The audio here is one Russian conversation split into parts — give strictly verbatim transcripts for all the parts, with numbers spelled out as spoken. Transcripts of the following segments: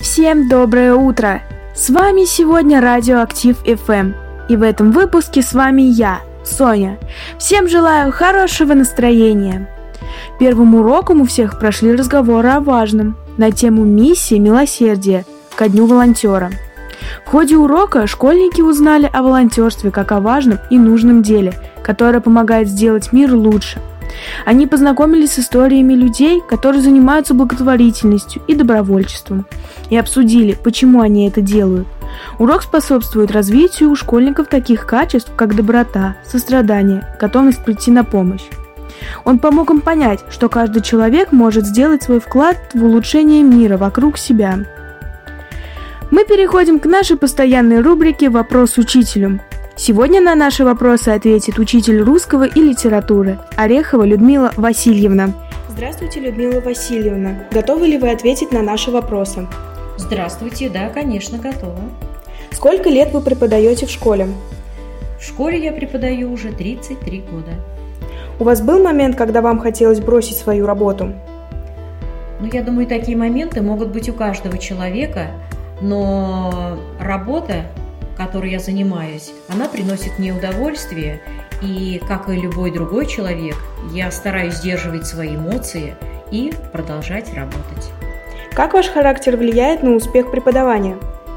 Всем доброе утро! С вами сегодня Радиоактив эф эм, и в этом выпуске с вами я, Соня. Всем желаю хорошего настроения. Первым уроком у всех прошли разговоры о важном на тему миссии милосердия ко Дню волонтера. В ходе урока школьники узнали о волонтерстве как о важном и нужном деле, которое помогает сделать мир лучше. Они познакомились с историями людей, которые занимаются благотворительностью и добровольчеством, и обсудили, почему они это делают. Урок способствует развитию у школьников таких качеств, как доброта, сострадание, готовность прийти на помощь. Он помог им понять, что каждый человек может сделать свой вклад в улучшение мира вокруг себя. Мы переходим к нашей постоянной рубрике «Вопрос учителю». Сегодня на наши вопросы ответит учитель русского и литературы Орехова Людмила Васильевна. Здравствуйте, Людмила Васильевна. Готовы ли вы ответить на наши вопросы? Здравствуйте, да, конечно, готова. Сколько лет вы преподаете в школе? В школе я преподаю уже тридцать три года. У вас был момент, когда вам хотелось бросить свою работу? Ну, я думаю, такие моменты могут быть у каждого человека, но работа, которой я занимаюсь, она приносит мне удовольствие, и, как и любой другой человек, я стараюсь сдерживать свои эмоции и продолжать работать. Как ваш характер влияет на успех преподавания?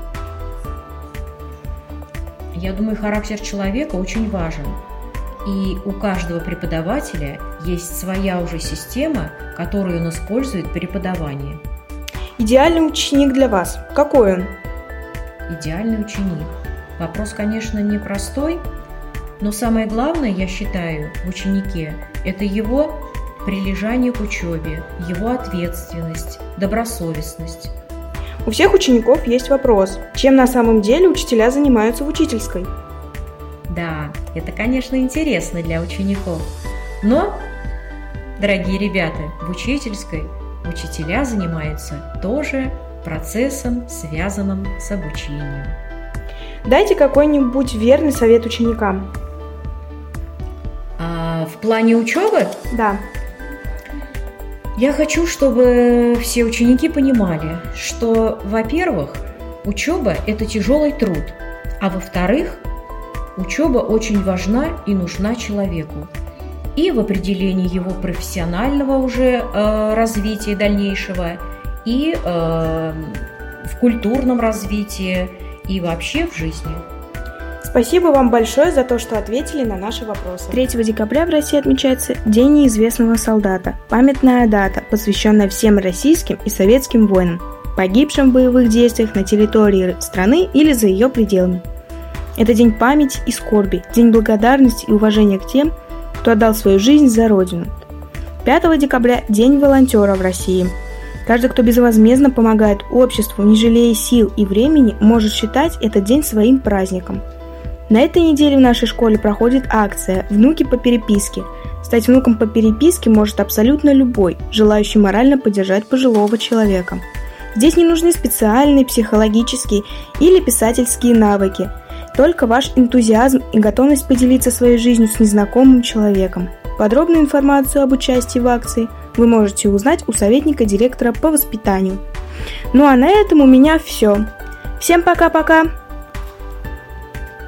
Я думаю, характер человека очень важен, и у каждого преподавателя есть своя уже система, которую он использует при преподавании. Идеальный ученик для вас. Какой он? Идеальный ученик. Вопрос, конечно, непростой, но самое главное, я считаю, в ученике – это его прилежание к учебе, его ответственность, добросовестность. У всех учеников есть вопрос, чем на самом деле учителя занимаются в учительской? Да, это, конечно, интересно для учеников, но, дорогие ребята, в учительской учителя занимаются тоже процессом, связанным с обучением. Дайте какой-нибудь верный совет ученикам. А в плане учебы? Да. Я хочу, чтобы все ученики понимали, что, во-первых, учеба – это тяжелый труд, а во-вторых, учеба очень важна и нужна человеку. И в определении его профессионального уже э, развития дальнейшего, и э, в культурном развитии, и вообще в жизни. Спасибо вам большое за то, что ответили на наши вопросы. третьего декабря в России отмечается День неизвестного солдата. Памятная дата, посвященная всем российским и советским воинам, погибшим в боевых действиях на территории страны или за ее пределами. Это день памяти и скорби, день благодарности и уважения к тем, кто отдал свою жизнь за Родину. пятого декабря – День волонтера в России. Каждый, кто безвозмездно помогает обществу, не жалея сил и времени, может считать этот день своим праздником. На этой неделе в нашей школе проходит акция «Внуки по переписке». Стать внуком по переписке может абсолютно любой, желающий морально поддержать пожилого человека. Здесь не нужны специальные психологические или писательские навыки, только ваш энтузиазм и готовность поделиться своей жизнью с незнакомым человеком. Подробную информацию об участии в акции вы можете узнать у советника директора по воспитанию. Ну а на этом у меня все. Всем пока-пока!